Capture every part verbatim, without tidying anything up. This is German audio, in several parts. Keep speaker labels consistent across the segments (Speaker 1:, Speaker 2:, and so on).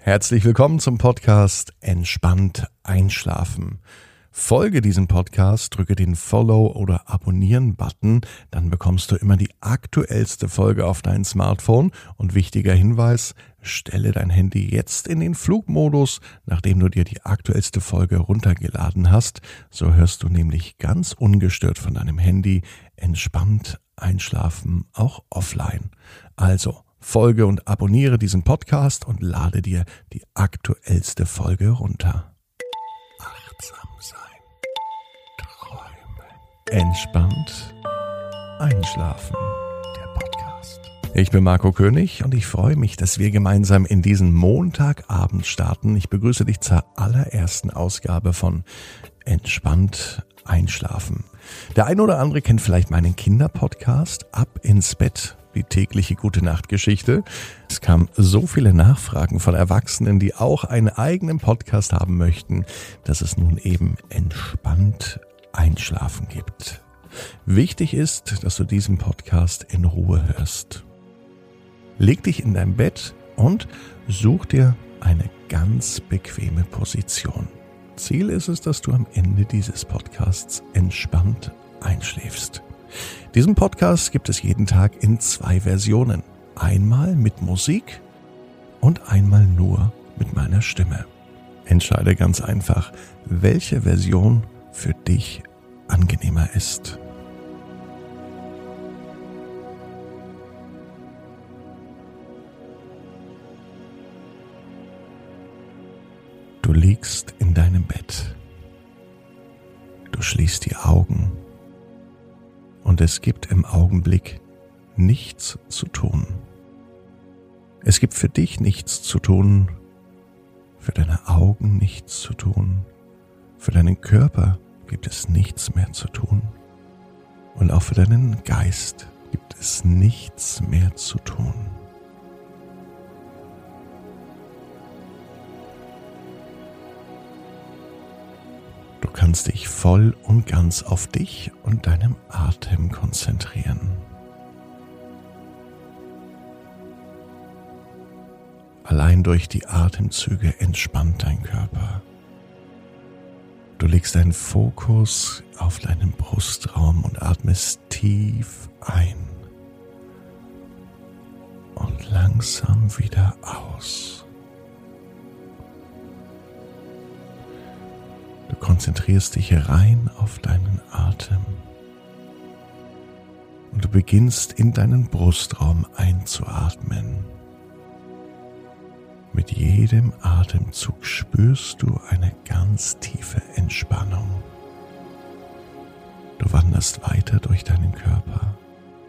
Speaker 1: Herzlich willkommen zum Podcast Entspannt Einschlafen. Folge diesem Podcast, drücke den Follow- oder Abonnieren-Button, dann bekommst du immer die aktuellste Folge auf dein Smartphone. Und wichtiger Hinweis, stelle dein Handy jetzt in den Flugmodus, nachdem du dir die aktuellste Folge runtergeladen hast. So hörst du nämlich ganz ungestört von deinem Handy entspannt einschlafen, auch offline. Also folge und abonniere diesen Podcast und lade dir die aktuellste Folge runter. Achtsam sein. Entspannt einschlafen, der Podcast. Ich bin Marco König und ich freue mich, dass wir gemeinsam in diesen Montagabend starten. Ich begrüße dich zur allerersten Ausgabe von Entspannt einschlafen. Der ein oder andere kennt vielleicht meinen Kinderpodcast Ab ins Bett, die tägliche Gute-Nacht-Geschichte. Es kamen so viele Nachfragen von Erwachsenen, die auch einen eigenen Podcast haben möchten, dass es nun eben Entspannt Einschlafen gibt. Wichtig ist, dass du diesen Podcast in Ruhe hörst. Leg dich in dein Bett und such dir eine ganz bequeme Position. Ziel ist es, dass du am Ende dieses Podcasts entspannt einschläfst. Diesen Podcast gibt es jeden Tag in zwei Versionen. Einmal mit Musik und einmal nur mit meiner Stimme. Entscheide ganz einfach, welche Version für dich angenehmer ist. Du liegst in deinem Bett. Du schließt die Augen und es gibt im Augenblick nichts zu tun. Es gibt für dich nichts zu tun, für deine Augen nichts zu tun, für deinen Körper gibt es nichts mehr zu tun und auch für deinen Geist gibt es nichts mehr zu tun. Du kannst dich voll und ganz auf dich und deinem Atem konzentrieren. Allein durch die Atemzüge entspannt dein Körper. Du legst deinen Fokus auf deinen Brustraum und atmest tief ein und langsam wieder aus. Du konzentrierst dich rein auf deinen Atem und du beginnst in deinen Brustraum einzuatmen. Mit jedem Atemzug spürst du eine ganz tiefe Entspannung. Du wanderst weiter durch deinen Körper.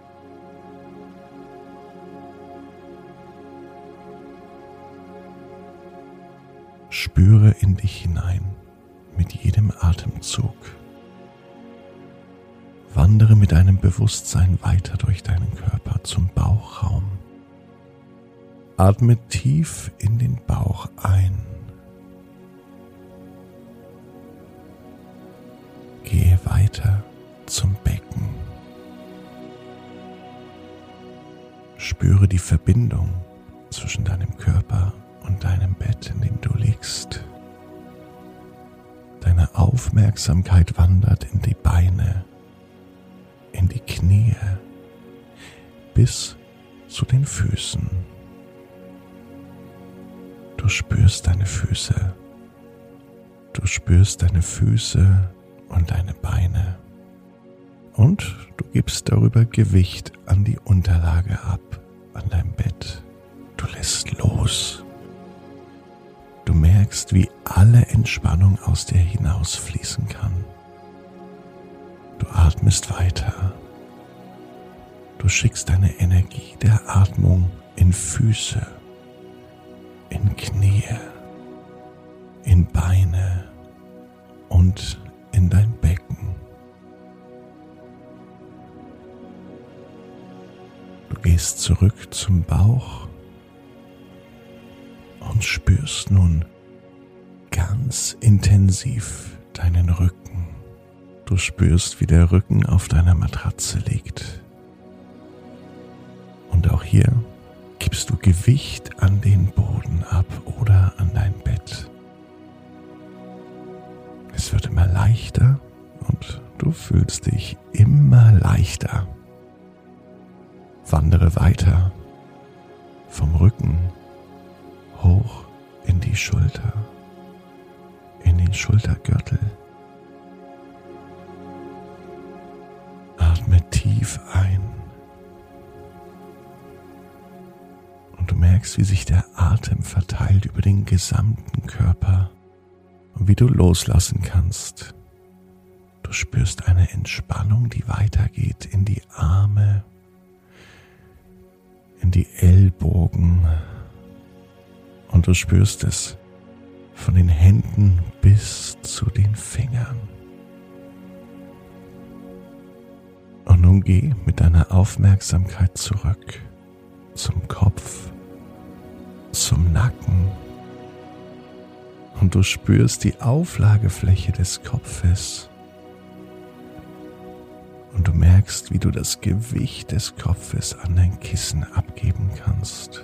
Speaker 1: Spüre in dich hinein mit jedem Atemzug. Wandere mit deinem Bewusstsein weiter durch deinen Körper zum Bauchraum. Atme tief in den Bauch ein. Gehe weiter zum Becken. Spüre die Verbindung zwischen deinem Körper und deinem Bett, in dem du liegst. Deine Aufmerksamkeit wandert in die Beine, in die Knie, bis zu den Füßen. Du spürst deine Füße. Du spürst deine Füße und deine Beine. Und du gibst darüber Gewicht an die Unterlage ab, an dein Bett. Du lässt los. Du merkst, wie alle Entspannung aus dir hinausfließen kann. Du atmest weiter. Du schickst deine Energie der Atmung in Füße, in Knie, in Beine und in dein Becken. Du gehst zurück zum Bauch und spürst nun ganz intensiv deinen Rücken. Du spürst, wie der Rücken auf deiner Matratze liegt. Und auch hier gibst du Gewicht an den Boden ab oder fühlst dich immer leichter. Wandere weiter vom Rücken hoch in die Schulter, in den Schultergürtel. Atme tief ein und du merkst, wie sich der Atem verteilt über den gesamten Körper und wie du loslassen kannst. Du spürst eine Entspannung, die weitergeht in die Arme, in die Ellbogen und du spürst es von den Händen bis zu den Fingern. Und nun geh mit deiner Aufmerksamkeit zurück zum Kopf, zum Nacken und du spürst die Auflagefläche des Kopfes. Und du merkst, wie du das Gewicht des Kopfes an dein Kissen abgeben kannst.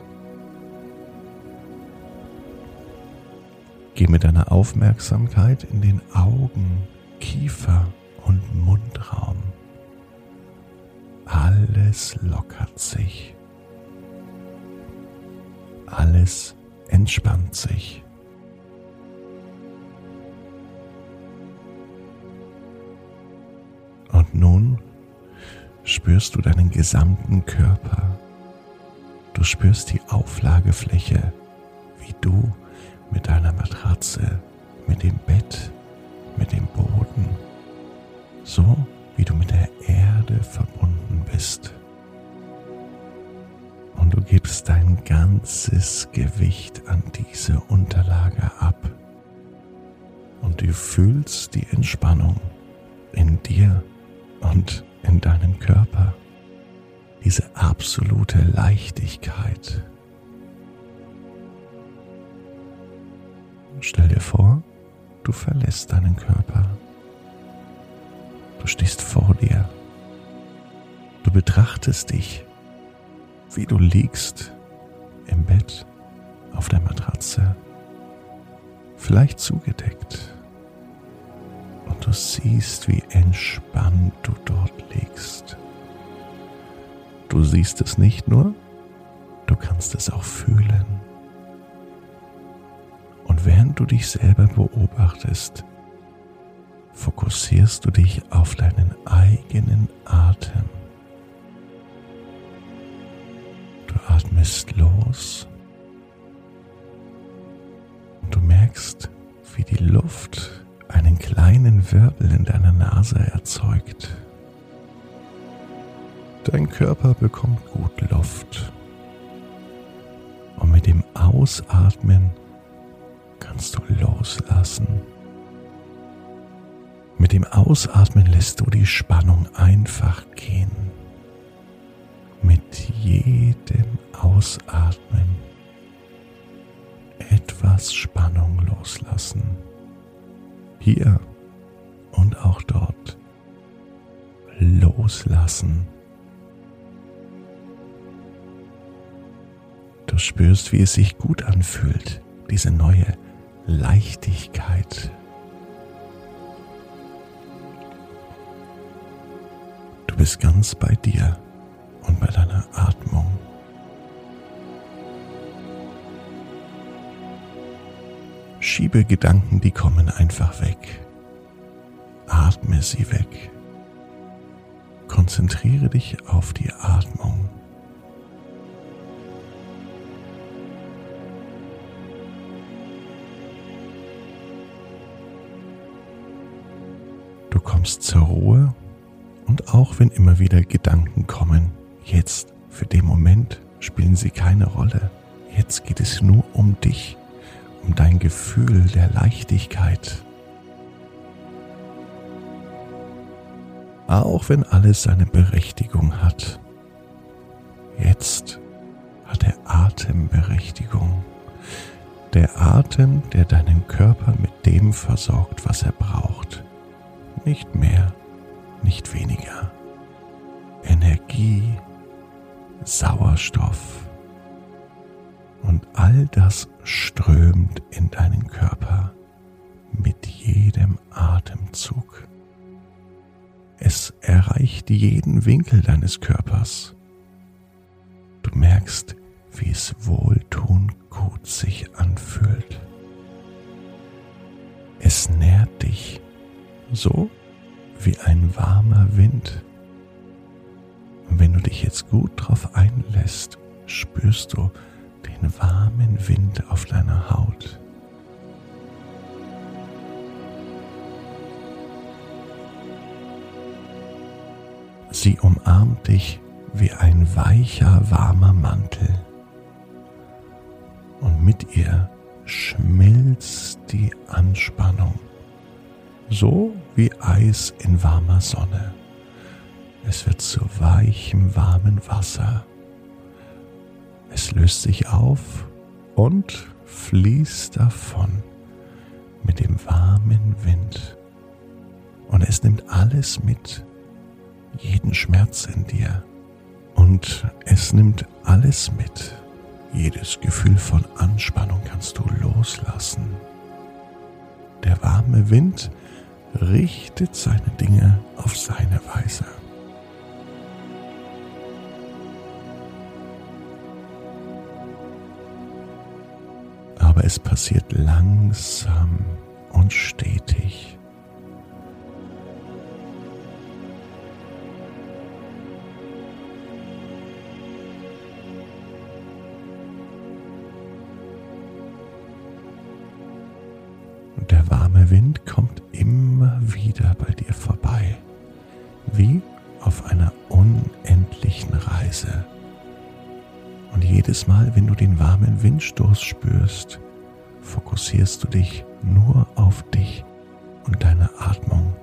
Speaker 1: Geh mit deiner Aufmerksamkeit in den Augen, Kiefer und Mundraum. Alles lockert sich. Alles entspannt sich. Und nun spürst du deinen gesamten Körper. Du spürst die Auflagefläche, wie du mit deiner Matratze, mit dem Bett, mit dem Boden, so wie du mit der Erde verbunden bist. Und du gibst dein ganzes Gewicht an diese Unterlage ab. Und du fühlst die Entspannung in dir und in deinem Körper, diese absolute Leichtigkeit. Stell dir vor, du verlässt deinen Körper. Du stehst vor dir. Du betrachtest dich, wie du liegst im Bett, auf der Matratze, vielleicht zugedeckt. Und du siehst, wie entspannt du dort liegst. Du siehst es nicht nur, du kannst es auch fühlen. Und während du dich selber beobachtest, fokussierst du dich auf deinen eigenen Atem. Du atmest los und du merkst, wie die Luft einen kleinen Wirbel in deiner Nase erzeugt. Dein Körper bekommt gut Luft. Und mit dem Ausatmen kannst du loslassen. Mit dem Ausatmen lässt du die Spannung einfach gehen. Mit jedem Ausatmen etwas Spannung loslassen. Hier und auch dort. Loslassen. Du spürst, wie es sich gut anfühlt, diese neue Leichtigkeit. Du bist ganz bei dir und bei deiner Atmung. Schiebe Gedanken, die kommen, einfach weg. Atme sie weg. Konzentriere dich auf die Atmung. Du kommst zur Ruhe und auch wenn immer wieder Gedanken kommen, jetzt, für den Moment, spielen sie keine Rolle. Jetzt geht es nur um dich, um dein Gefühl der Leichtigkeit. Auch wenn alles seine Berechtigung hat. Jetzt hat der Atem Berechtigung. Der Atem, der deinen Körper mit dem versorgt, was er braucht. Nicht mehr, nicht weniger. Energie, Sauerstoff und all das strömt in deinen Körper mit jedem Atemzug. Es erreicht jeden Winkel deines Körpers. Du merkst, wie es wohltuend gut sich anfühlt. Es nährt dich, so wie ein warmer Wind. Und wenn du dich jetzt gut drauf einlässt, spürst du den warmen Wind auf deiner Haut. Sie umarmt dich wie ein weicher, warmer Mantel. Und mit ihr schmilzt die Anspannung, so wie Eis in warmer Sonne. Es wird zu weichem, warmem Wasser. Es löst sich auf und fließt davon mit dem warmen Wind. Und es nimmt alles mit, jeden Schmerz in dir. Und es nimmt alles mit. Jedes Gefühl von Anspannung kannst du loslassen. Der warme Wind richtet seine Dinge auf seine Weise. Aber es passiert langsam und stetig. Und der warme Wind kommt immer wieder bei dir vorbei, wie auf einer unendlichen Reise. Und jedes Mal, wenn du den warmen Windstoß spürst, fokussierst du dich nur auf dich und deine Atmung.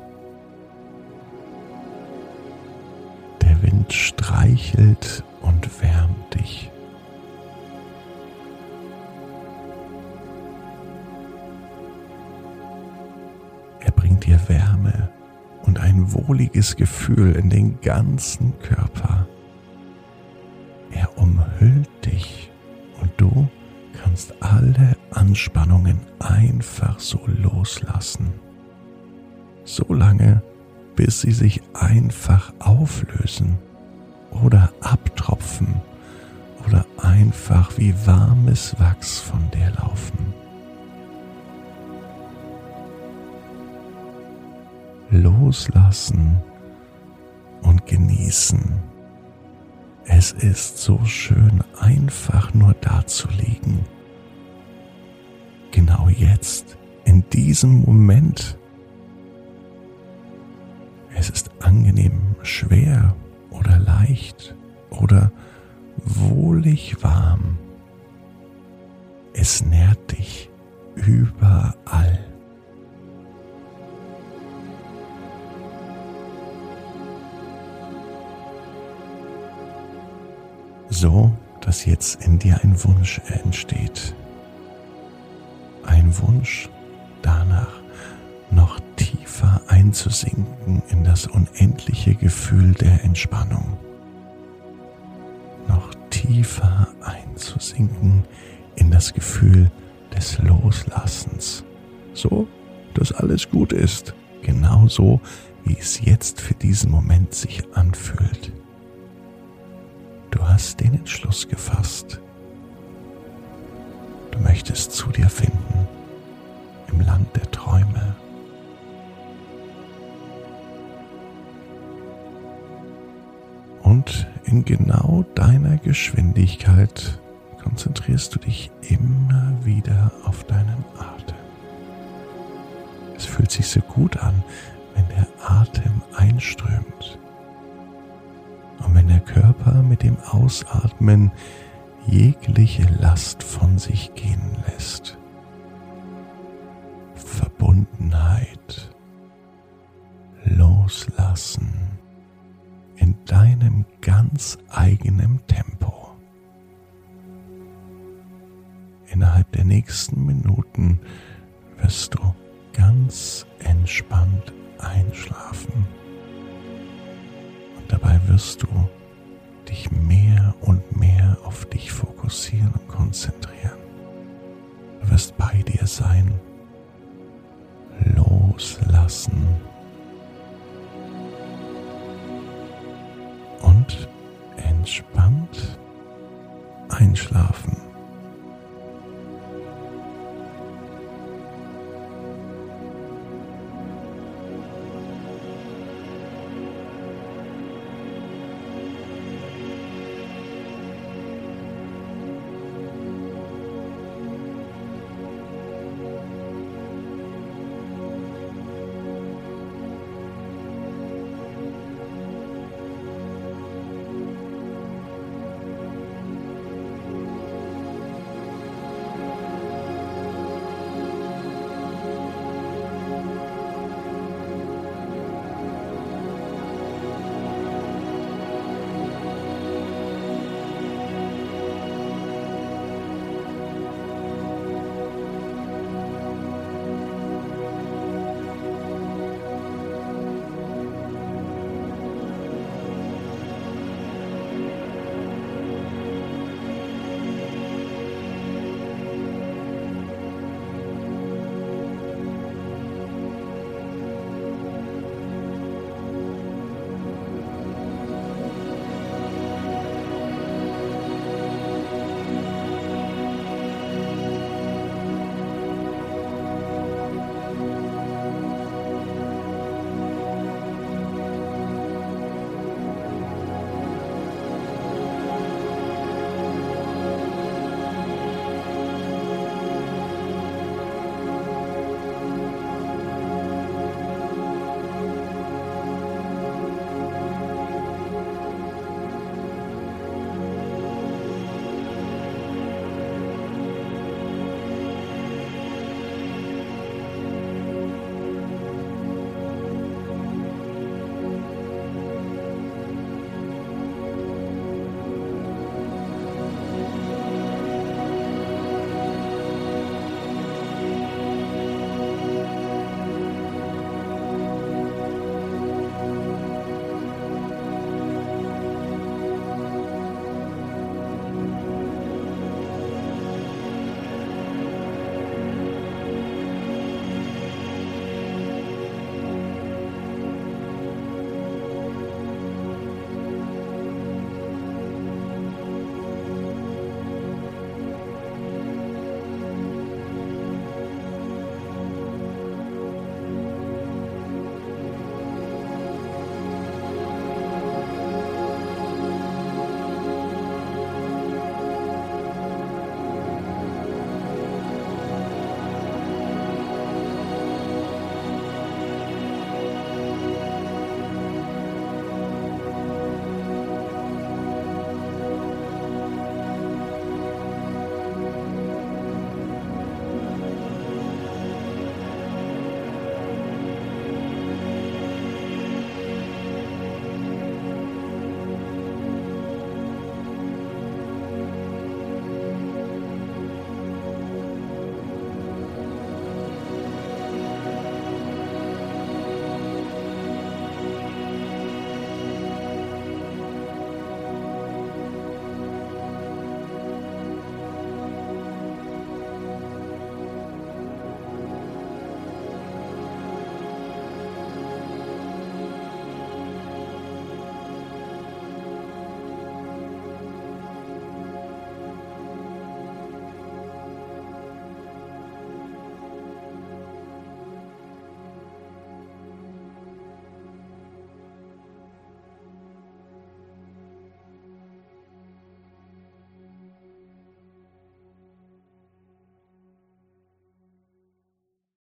Speaker 1: Der Wind streichelt und wärmt dich. Er bringt dir Wärme und ein wohliges Gefühl in den ganzen Körper. Er umhüllt dich und du kannst alle Anspannungen einfach so loslassen. So lange, bis sie sich einfach auflösen oder abtropfen oder einfach wie warmes Wachs von dir laufen. Loslassen und genießen. Es ist so schön, einfach nur da zu liegen. Genau jetzt, in diesem Moment. Es ist angenehm, schwer oder leicht oder wohlig warm. Es nährt dich überall. So, dass jetzt in dir ein Wunsch entsteht. Ein Wunsch danach, noch tiefer einzusinken in das unendliche Gefühl der Entspannung. Noch tiefer einzusinken in das Gefühl des Loslassens. So, dass alles gut ist. Genauso, wie es jetzt für diesen Moment sich anfühlt. Du hast den Entschluss gefasst. Du möchtest zu dir finden, im Land der Träume. Und in genau deiner Geschwindigkeit konzentrierst du dich immer wieder auf deinen Atem. Es fühlt sich so gut an, wenn der Atem einströmt. Und wenn der Körper mit dem Ausatmen jegliche Last von sich gehen lässt. Verbundenheit, Loslassen in deinem ganz eigenen Tempo. Innerhalb der nächsten Minuten wirst du ganz entspannt einschlafen. Dabei wirst du dich mehr und mehr auf dich fokussieren und konzentrieren. Du wirst bei dir sein, loslassen entspannt einschlafen.